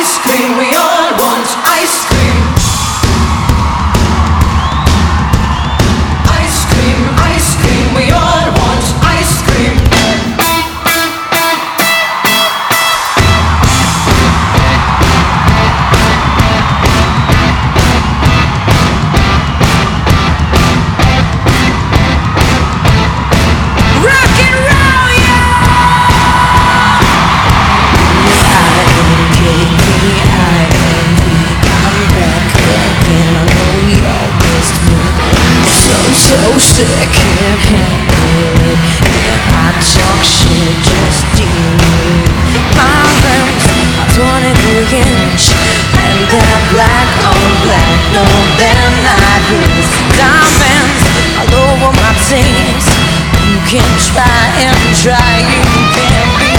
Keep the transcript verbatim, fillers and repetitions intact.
ice cream, we all want ice cream. Ice cream, ice cream, we all want ice cream. Rock and roll, yeah! I am J K, I am weak, I'm back again. I know we all missed me. So, so sick, can't handle